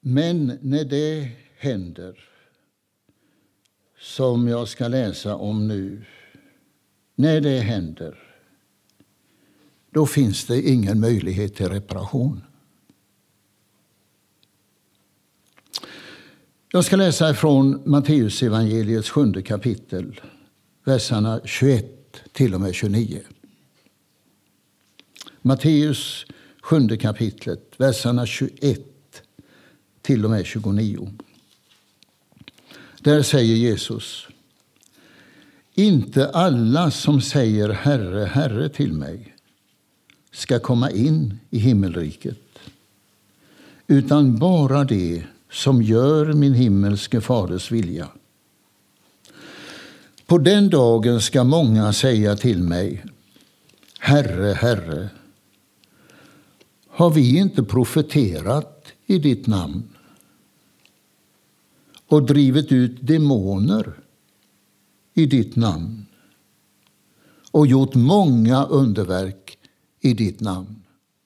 Men när det händer, som jag ska läsa om nu, när det händer, då finns det ingen möjlighet till reparation. Jag ska läsa från Matteus evangeliets 7:e kapitel, verserna 21 till och med 29. Matteus 7:e kapitlet, verserna 21 till och med 29. Där säger Jesus: inte alla som säger Herre, Herre till mig ska komma in i himmelriket, utan bara det som gör min himmelske faders vilja. På den dagen ska många säga till mig: Herre, Herre, har vi inte profeterat i ditt namn och drivit ut demoner i ditt namn och gjort många underverk i ditt namn?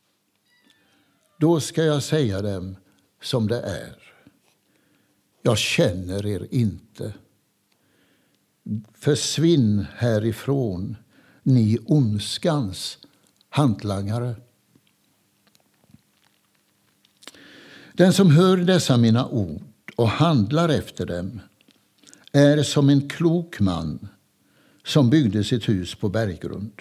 Då ska jag säga dem som det är: jag känner er inte. Försvinn härifrån, ni ondskans hantlangare. Den som hör dessa mina ord och handlar efter dem är som en klok man som byggde sitt hus på berggrund.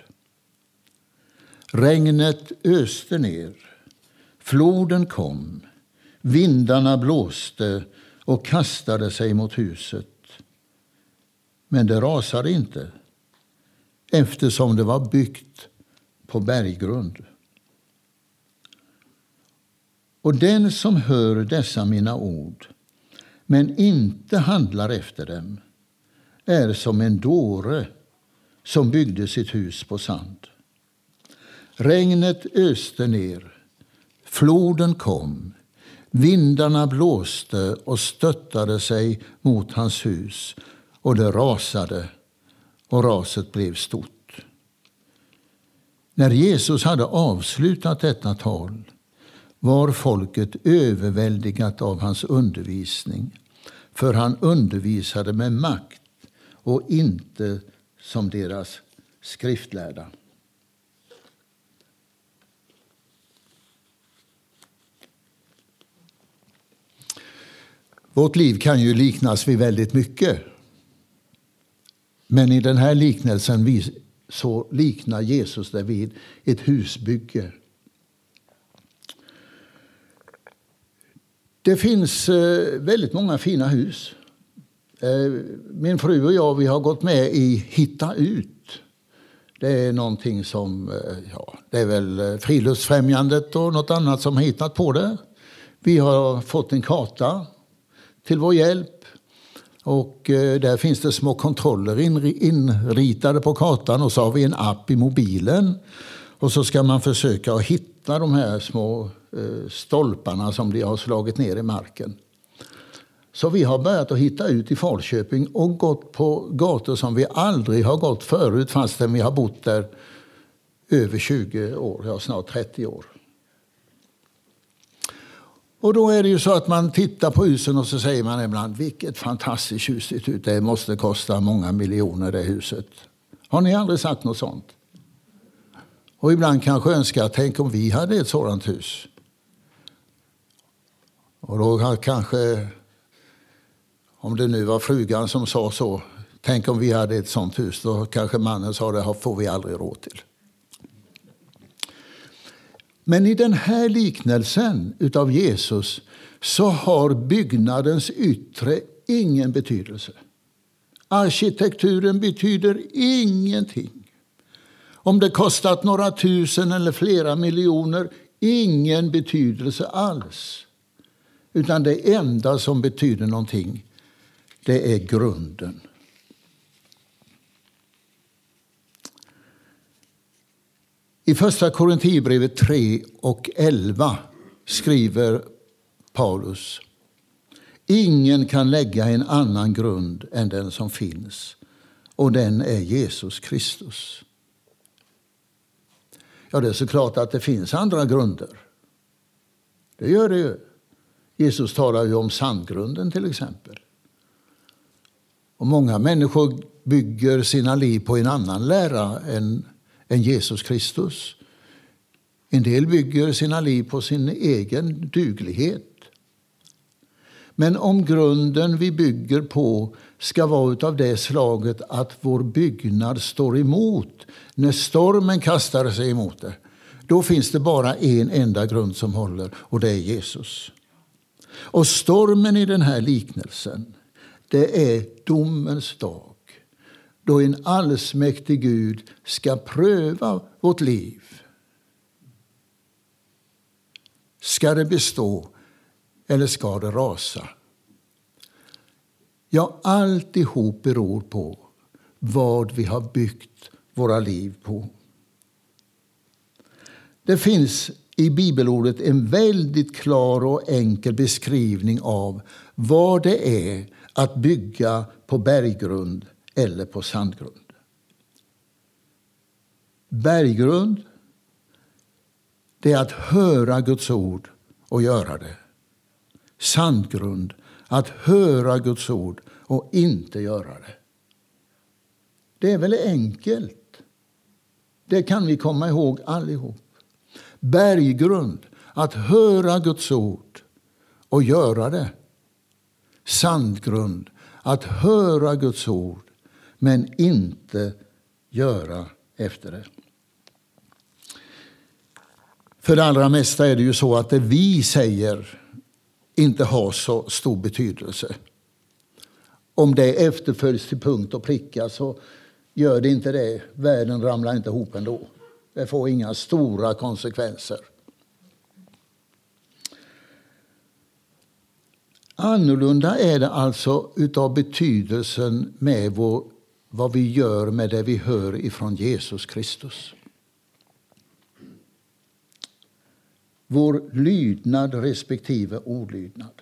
Regnet öste ner, floden kom, vindarna blåste och kastade sig mot huset. Men det rasade inte, eftersom det var byggt på berggrund. Och den som hör dessa mina ord, men inte handlar efter dem, är som en dåre som byggde sitt hus på sand. Regnet öste ner, floden kom, vindarna blåste och stöttade sig mot hans hus, och det rasade, och raset blev stort. När Jesus hade avslutat detta tal var folket överväldigat av hans undervisning, för han undervisade med makt och inte som deras skriftlärda. Vårt liv kan ju liknas vid väldigt mycket. Men i den här liknelsen så liknar Jesus det vid ett husbygge. Det finns väldigt många fina hus. Min fru och jag, vi har gått med i Hitta ut. Det är någonting som, det är väl Friluftsfrämjandet och något annat som har hittat på det. Vi har fått en karta till vår hjälp. Och där finns det små kontroller inritade på kartan, och så har vi en app i mobilen. Och så ska man försöka att hitta de här små stolparna som de har slagit ner i marken. Så vi har börjat att hitta ut i Falköping och gått på gator som vi aldrig har gått förut, fastän vi har bott där över 20 år, snart 30 år. Och då är det ju så att man tittar på husen och så säger man ibland: vilket fantastiskt hus det ut. Det måste kosta många miljoner, det huset. Har ni aldrig sagt något sånt? Och ibland kanske önskar: tänk om vi hade ett sådant hus. Och då kanske, om det nu var frugan som sa så, tänk om vi hade ett sådant hus, då kanske mannen sa: det får vi aldrig råd till. Men i den här liknelsen utav Jesus så har byggnadens yttre ingen betydelse. Arkitekturen betyder ingenting. Om det kostat några tusen eller flera miljoner, ingen betydelse alls. Utan det enda som betyder någonting, det är grunden. I första Korinthierbrevet 3:11 skriver Paulus: ingen kan lägga en annan grund än den som finns, och den är Jesus Kristus. Ja, det är så klart att det finns andra grunder. Det gör det ju. Jesus talar ju om sandgrunden till exempel. Och många människor bygger sina liv på en annan lära än Jesus Kristus. En del bygger sina liv på sin egen duglighet. Men om grunden vi bygger på ska vara av det slaget att vår byggnad står emot, när stormen kastar sig emot det, då finns det bara en enda grund som håller, och det är Jesus. Och stormen i den här liknelsen, det är domens dag, då en allsmäktig Gud ska pröva vårt liv. Ska det bestå eller ska det rasa? Ja, alltihop beror på vad vi har byggt våra liv på. Det finns i bibelordet en väldigt klar och enkel beskrivning av vad det är att bygga på berggrund eller på sandgrund. Berggrund, det är att höra Guds ord och göra det. Sandgrund, att höra Guds ord och inte göra det. Det är väl enkelt. Det kan vi komma ihåg allihop. Berggrund, att höra Guds ord och göra det. Sandgrund, att höra Guds ord men inte göra efter det. För det allra mesta är det ju så att det vi säger inte har så stor betydelse. Om det efterföljs till punkt och pricka så gör det inte det. Världen ramlar inte ihop ändå. Det får inga stora konsekvenser. Annorlunda är det alltså utav betydelsen med vad vi gör med det vi hör ifrån Jesus Kristus. Vår lydnad respektive olydnad.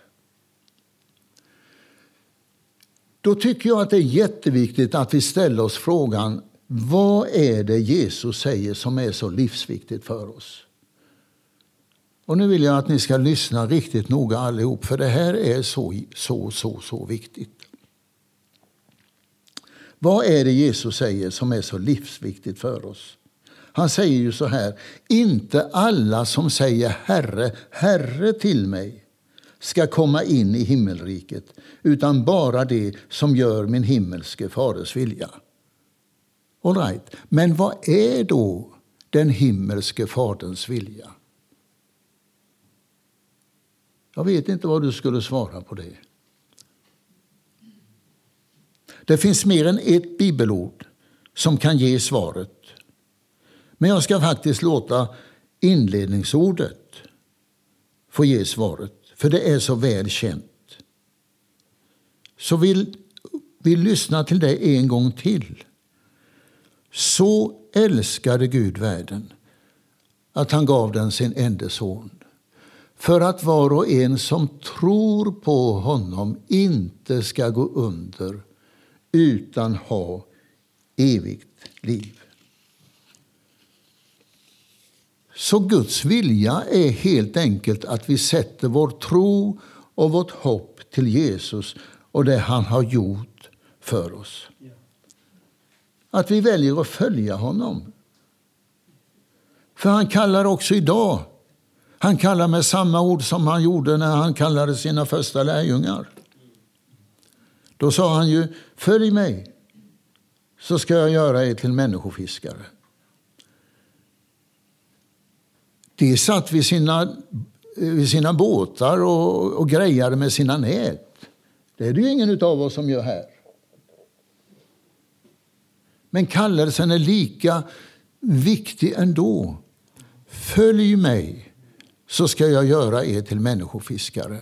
Då tycker jag att det är jätteviktigt att vi ställer oss frågan: vad är det Jesus säger som är så livsviktigt för oss? Och nu vill jag att ni ska lyssna riktigt noga allihop, för det här är så viktigt. Vad är det Jesus säger som är så livsviktigt för oss? Han säger ju så här: inte alla som säger Herre, Herre till mig ska komma in i himmelriket, utan bara det som gör min himmelske faders vilja. All right. Men vad är då den himmelske faderns vilja? Jag vet inte vad du skulle svara på det. Det finns mer än ett bibelord som kan ge svaret. Men jag ska faktiskt låta inledningsordet få ge svaret, för det är så väl känt. Så vi lyssna till det en gång till. Så älskade Gud världen att han gav den sin enda son, för att var och en som tror på honom inte ska gå under utan ha evigt liv. Så Guds vilja är helt enkelt att vi sätter vår tro och vårt hopp till Jesus och det han har gjort för oss. Att vi väljer att följa honom. För han kallar också idag. Han kallar med samma ord som han gjorde när han kallade sina första lärjungar. Då sa han ju: följ mig så ska jag göra er till människofiskare. De satt vid sina båtar och grejade med sina nät. Det är det ju ingen av oss som gör här. Men kallelsen är lika viktig ändå. Följ mig så ska jag göra er till människofiskare.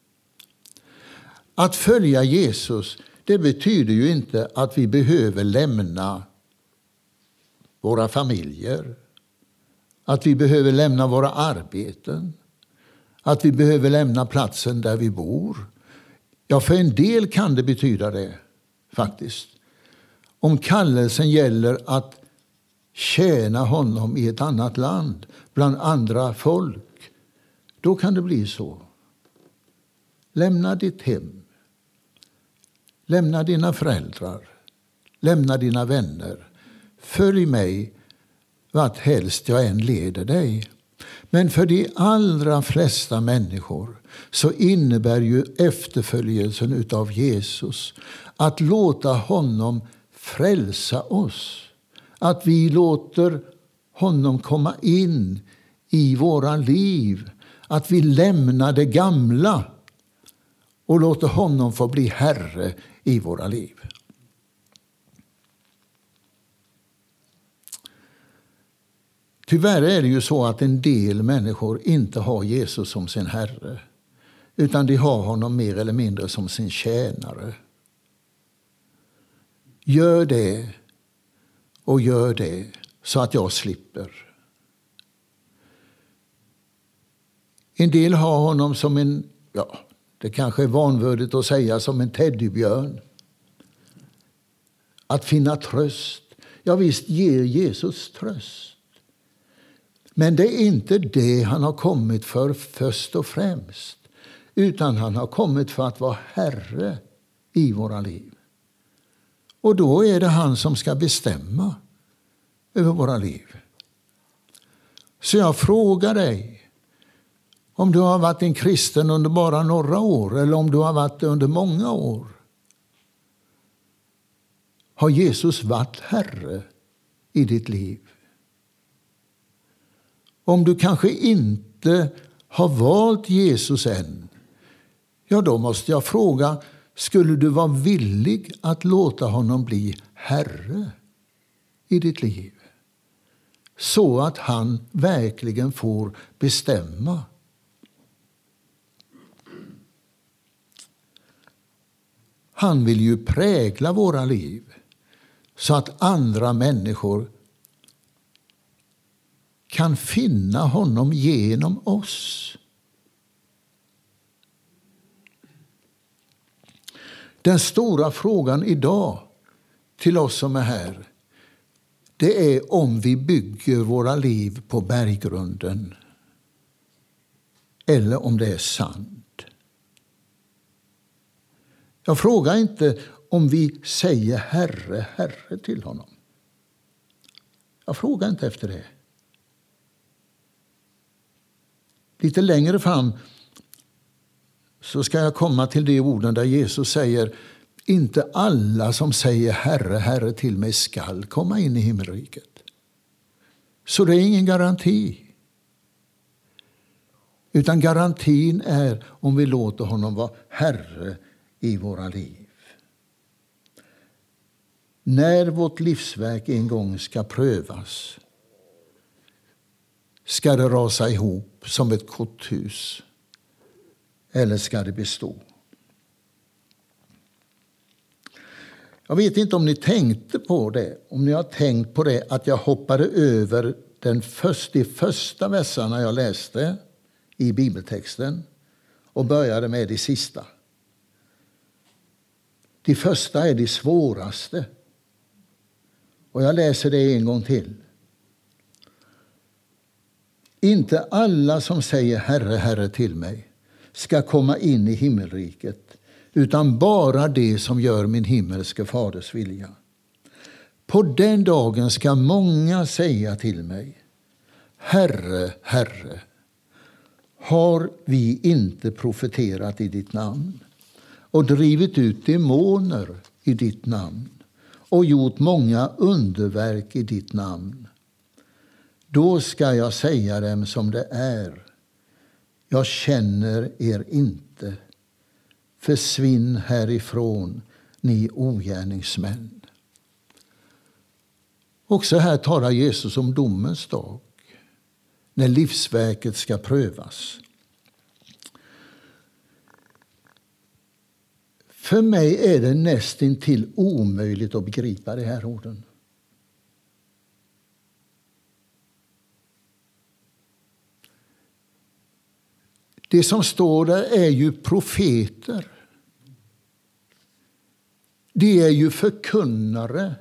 Att följa Jesus, det betyder ju inte att vi behöver lämna våra familjer. Att vi behöver lämna våra arbeten. Att vi behöver lämna platsen där vi bor. Ja, för en del kan det betyda det faktiskt. Om kallelsen gäller att tjäna honom i ett annat land, bland andra folk, då kan det bli så. Lämna ditt hem. Lämna dina föräldrar. Lämna dina vänner. Följ mig vart helst jag än leder dig. Men för de allra flesta människor så innebär ju efterföljelsen utav Jesus att låta honom frälsa oss. Att vi låter honom komma in i våra liv. Att vi lämnar det gamla och låter honom få bli herre i våra liv. Tyvärr är det ju så att en del människor inte har Jesus som sin herre, utan de har honom mer eller mindre som sin tjänare. Gör det och gör det så att jag slipper. En del har honom som en, det kanske är vanvördigt att säga, som en teddybjörn. Att finna tröst. Ja, visst ger Jesus tröst. Men det är inte det han har kommit för först och främst. Utan han har kommit för att vara herre i våra liv. Och då är det han som ska bestämma över våra liv. Så jag frågar dig, om du har varit en kristen under bara några år eller om du har varit det under många år. Har Jesus varit herre i ditt liv? Om du kanske inte har valt Jesus än, ja då måste jag fråga, skulle du vara villig att låta honom bli herre i ditt liv? Så att han verkligen får bestämma. Han vill ju prägla våra liv så att andra människor kan finna honom genom oss. Den stora frågan idag till oss som är här, det är om vi bygger våra liv på berggrunden eller om det är sand. Jag frågar inte om vi säger Herre, Herre till honom. Jag frågar inte efter det. Lite längre fram så ska jag komma till de orden där Jesus säger, inte alla som säger Herre, Herre till mig skall komma in i himmelriket. Så det är ingen garanti. Utan garantin är om vi låter honom vara herre i våra liv. När vårt livsverk en gång ska prövas, ska det rasa ihop som ett korthus eller ska det bestå? Jag vet inte om ni tänkte på det, om ni har tänkt på det att jag hoppade över de första verserna jag läste i bibeltexten och började med de sista. De första är de svåraste. Och jag läser det en gång till. Inte alla som säger Herre, Herre till mig ska komma in i himmelriket, utan bara det som gör min himmelske faders vilja. På den dagen ska många säga till mig, Herre, Herre, har vi inte profeterat i ditt namn och drivit ut demoner i ditt namn och gjort många underverk i ditt namn? Då ska jag säga dem som det är. Jag känner er inte. Försvinn härifrån, ni ogärningsmän. Också här talar Jesus om domens dag, när livsverket ska prövas. För mig är det nästintill omöjligt att begripa de här orden. Det som står där är ju profeter. Det är ju förkunnare.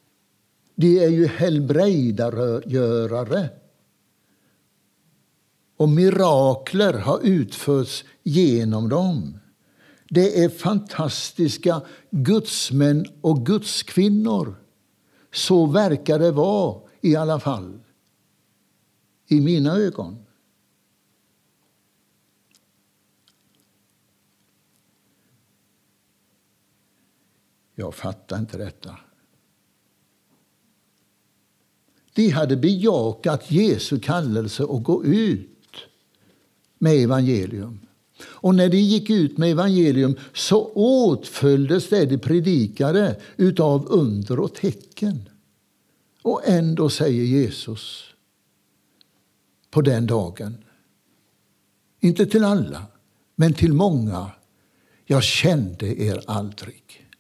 Det är ju helbrägdagörare. och mirakler har utförts genom dem. Det är fantastiska gudsmän och gudskvinnor. Så verkar det vara i alla fall. I mina ögon. Jag fattar inte detta. De hade bejakat Jesu kallelse och gå ut med evangelium. Och när de gick ut med evangelium så åtföljdes det de predikade utav under och tecken. Och ändå säger Jesus på den dagen, inte till alla, men till många, jag kände er aldrig.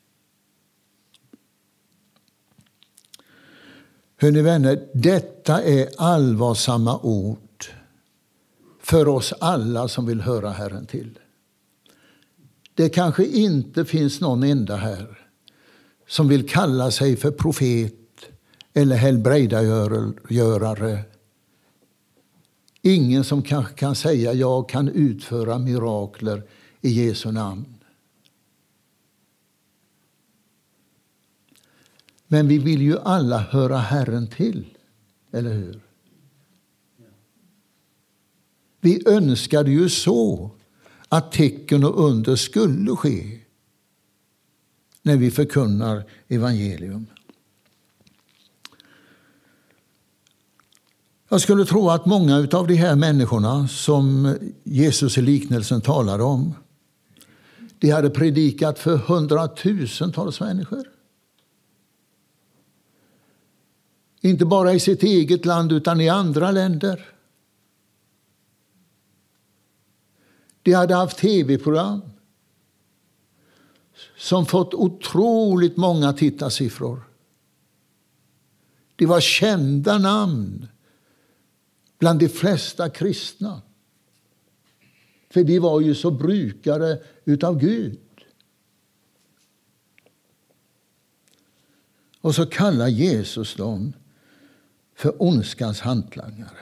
Hörrni vänner, detta är allvarsamma ord för oss alla som vill höra Herren till. Det kanske inte finns någon enda här som vill kalla sig för profet eller helbrägdagörare. Ingen som kanske kan säga jag kan utföra mirakler i Jesu namn. Men vi vill ju alla höra Herren till, eller hur? Vi önskade ju så att tecken och under skulle ske när vi förkunnar evangelium. Jag skulle tro att många av de här människorna som Jesus i liknelsen talade om, de hade predikat för hundratusentals människor. Inte bara i sitt eget land utan i andra länder. De hade haft tv-program som fått otroligt många tittarsiffror. De var kända namn bland de flesta kristna. För de var ju så brukare utav Gud. Och så kallar Jesus dem för ondskans hantlangare.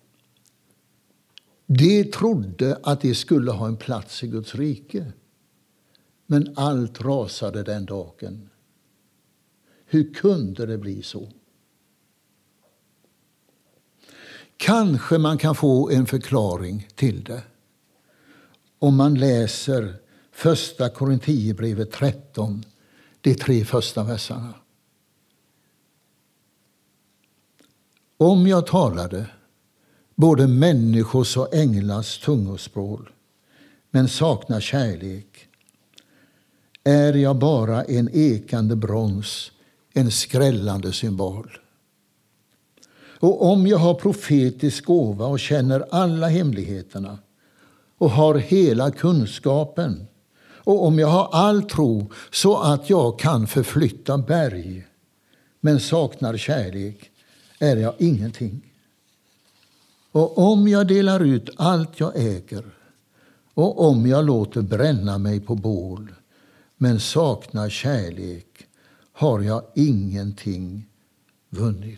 De trodde att de skulle ha en plats i Guds rike. Men allt rasade den dagen. Hur kunde det bli så? Kanske man kan få en förklaring till det. Om man läser första Korinthierbrevet 13, de 3 första verserna. Om jag talade både människors och änglars tungospråk, men saknar kärlek, är jag bara en ekande brons, en skrällande symbol. Och om jag har profetisk gåva och känner alla hemligheterna och har hela kunskapen, och om jag har all tro så att jag kan förflytta berg, men saknar kärlek, är jag ingenting. Och om jag delar ut allt jag äger och om jag låter bränna mig på bål men saknar kärlek, har jag ingenting vunnit.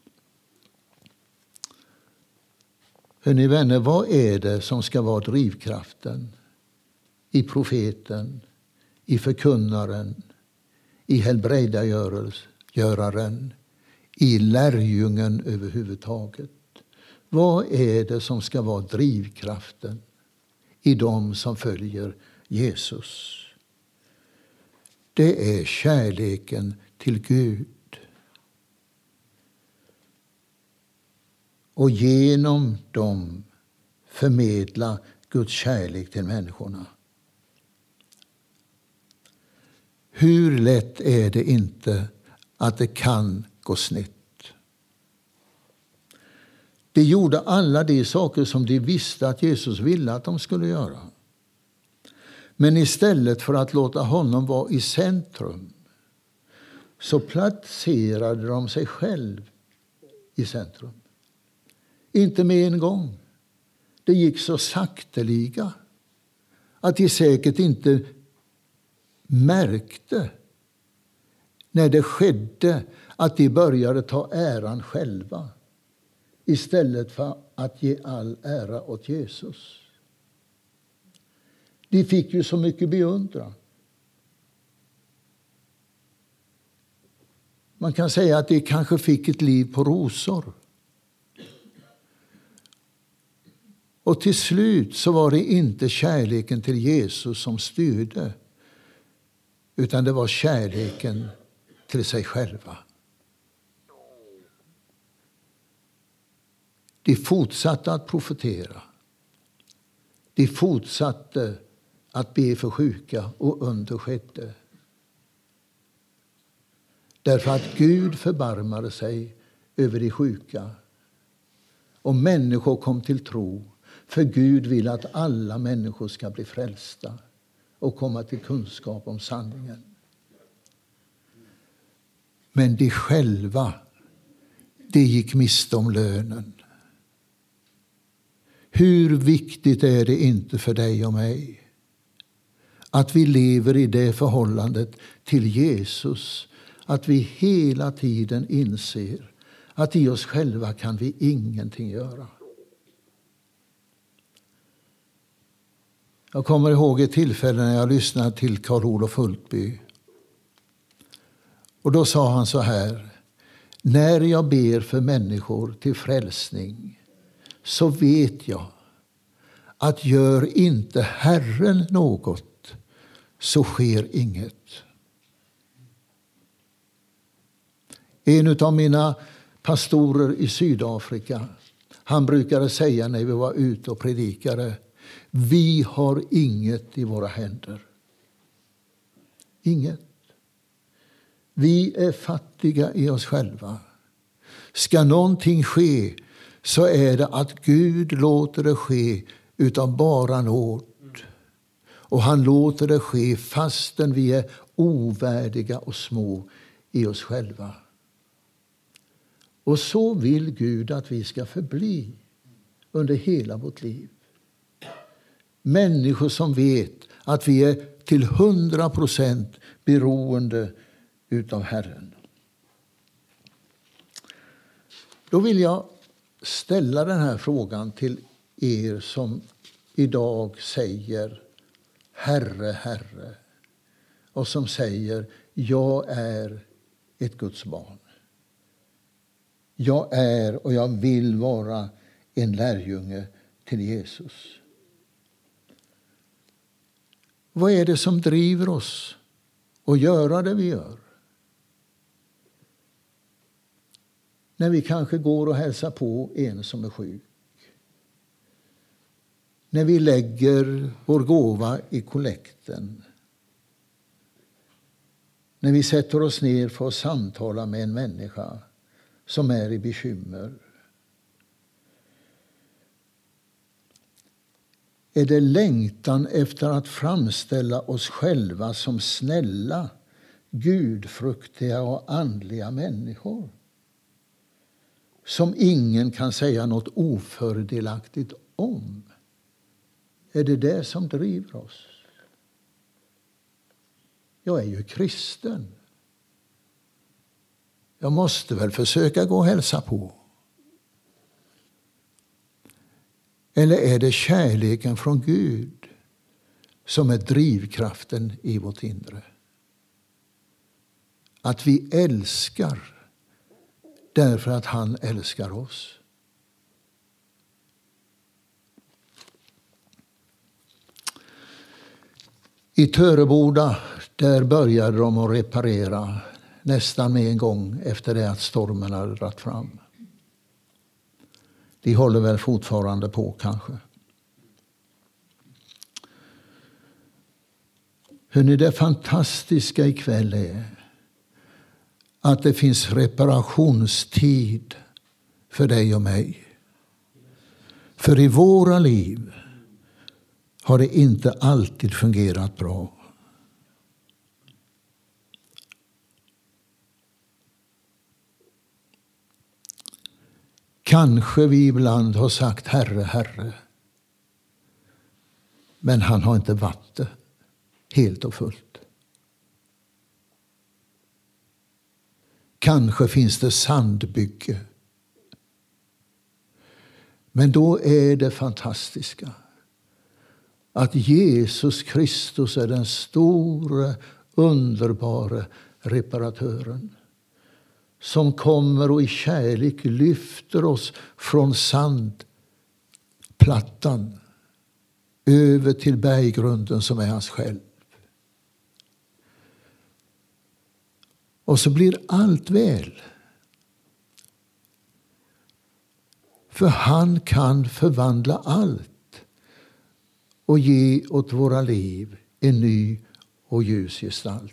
Hörrni vänner, vad är det som ska vara drivkraften i profeten, i förkunnaren, i helbrägdagöraren, i lärjungen överhuvudtaget? Vad är det som ska vara drivkraften i dem som följer Jesus? Det är kärleken till Gud. Och genom dem förmedla Guds kärlek till människorna. Hur lätt är det inte att det kan gå snett? De gjorde alla de saker som de visste att Jesus ville att de skulle göra. Men istället för att låta honom vara i centrum så placerade de sig själv i centrum. Inte med en gång. Det gick så sakteliga att de säkert inte märkte när det skedde att de började ta äran själva istället för att ge all ära åt Jesus. De fick ju så mycket beundran. Man kan säga att de kanske fick ett liv på rosor. Och till slut så var det inte kärleken till Jesus som styrde, utan det var kärleken till sig själva. De fortsatte att profetera. De fortsatte att be för sjuka och under skedde. Därför att Gud förbarmade sig över de sjuka. Och människor kom till tro. För Gud vill att alla människor ska bli frälsta och komma till kunskap om sanningen. Men de själva, de gick miste om lönen. Hur viktigt är det inte för dig och mig att vi lever i det förhållandet till Jesus, att vi hela tiden inser att i oss själva kan vi ingenting göra. Jag kommer ihåg ett tillfälle när jag lyssnade till Karl-Olof Hultby. Och då sa han så här: när jag ber för människor till frälsning så vet jag att gör inte Herren något så sker inget. En av mina pastorer i Sydafrika, han brukade säga när vi var ute och predikade: vi har inget i våra händer. Inget. Vi är fattiga i oss själva. Ska någonting ske så är det att Gud låter det ske utav bara nåd. Och han låter det ske fastän vi är ovärdiga och små i oss själva. Och så vill Gud att vi ska förbli under hela vårt liv. Människor som vet att vi är till 100% beroende utav Herren. Då vill jag ställa den här frågan till er som idag säger Herre, Herre. Och som säger jag är ett Guds barn. Jag är och jag vill vara en lärjunge till Jesus. Vad är det som driver oss att göra det vi gör? När vi kanske går och hälsar på en som är sjuk. När vi lägger vår gåva i kollekten. När vi sätter oss ner för att samtala med en människa som är i bekymmer. Är det längtan efter att framställa oss själva som snälla, gudfruktiga och andliga människor? Som ingen kan säga något ofördelaktigt om. Är det det som driver oss? Jag är ju kristen. Jag måste väl försöka gå och hälsa på. Eller är det kärleken från Gud som är drivkraften i vårt inre? Att vi älskar därför att han älskar oss. I Töreboda, där började de att reparera nästan med en gång efter det att stormen hade dragit fram. De håller väl fortfarande på kanske. Hörrni, det fantastiska ikväll är att det finns reparationstid för dig och mig. För i våra liv har det inte alltid fungerat bra. Kanske vi ibland har sagt Herre, Herre. Men han har inte varit det helt och fullt. Kanske finns det sandbygge. Men då är det fantastiska att Jesus Kristus är den stora, underbara reparatören som kommer och i kärlek lyfter oss från sandplattan över till berggrunden som är hans själv. Och så blir allt väl. För han kan förvandla allt och ge åt våra liv en ny och ljus gestalt.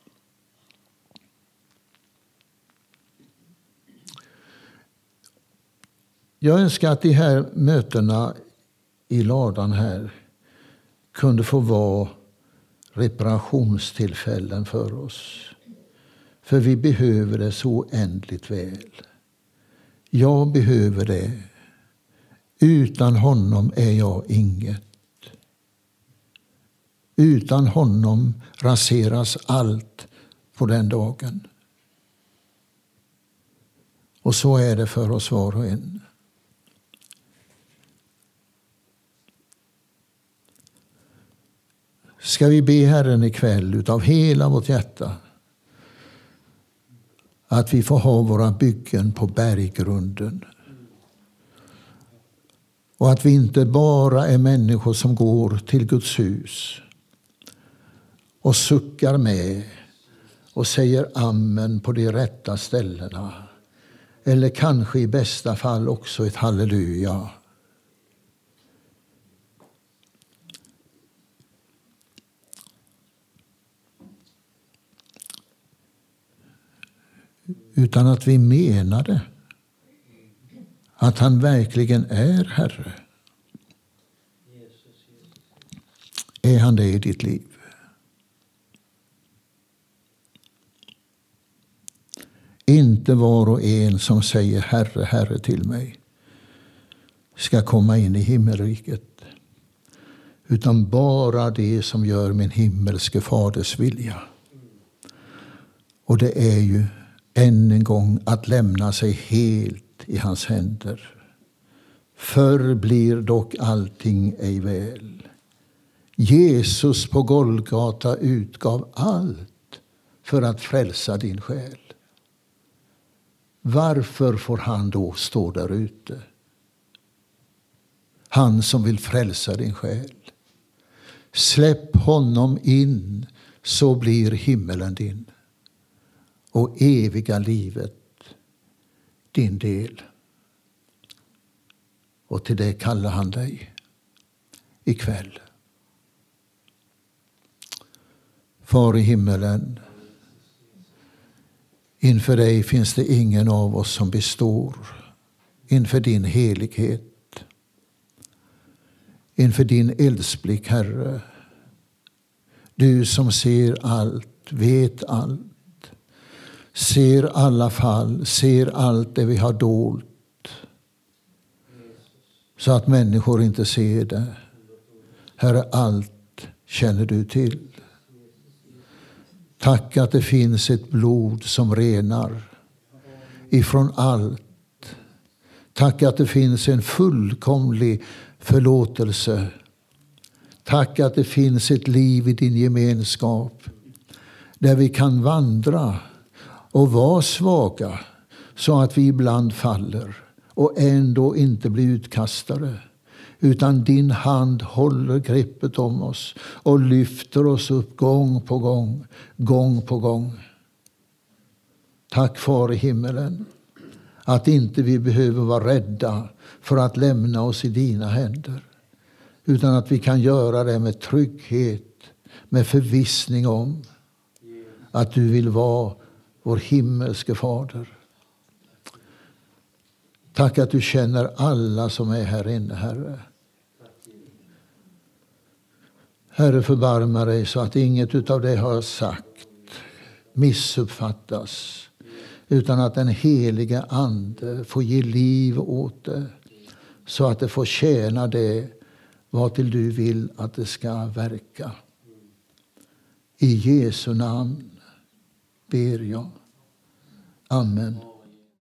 Jag önskar att de här mötena i ladan här kunde få vara reparationstillfällen för oss. För vi behöver det så oändligt väl. Jag behöver det. Utan honom är jag inget. Utan honom raseras allt på den dagen. Och så är det för oss var och en. Ska vi be Herren ikväll utav hela vårt hjärta att vi får ha våra byggen på berggrunden. Och att vi inte bara är människor som går till Guds hus och suckar med och säger amen på de rätta ställena. Eller kanske i bästa fall också ett halleluja. Utan att vi menade att han verkligen är Herre. Är han det i ditt liv? Inte var och en som säger Herre, Herre till mig ska komma in i himmelriket. Utan bara det som gör min himmelske faders vilja. Och det är ju än en gång att lämna sig helt i hans händer. Förr blir dock allting ej väl. Jesus på Golgata utgav allt för att frälsa din själ. Varför får han då stå där ute? Han som vill frälsa din själ. Släpp honom in, så blir himmelen din. Och eviga livet din del. Och till det kallar han dig ikväll. Far i himmelen, inför dig finns det ingen av oss som består. Inför din helighet. Inför din eldsblick, Herre. Du som ser allt, vet allt. Ser alla fall, ser allt det vi har dolt. Så att människor inte ser det. Herre, allt känner du till. Tack att det finns ett blod som renar ifrån allt. Tack att det finns en fullkomlig förlåtelse. Tack att det finns ett liv i din gemenskap där vi kan vandra och vara svaga så att vi ibland faller och ändå inte blir utkastade. Utan din hand håller greppet om oss och lyfter oss upp gång på gång, gång på gång. Tack far i himmelen att inte vi behöver vara rädda för att lämna oss i dina händer. Utan att vi kan göra det med trygghet, med förvissning om att du vill vara vår himmelske fader. Tack att du känner alla som är här inne, Herre. Herre, förbarma dig så att inget utav det har sagt missuppfattas. Utan att den heliga ande får ge liv åt det. Så att det får tjäna det vad till du vill att det ska verka. I Jesu namn ber jag. Amen.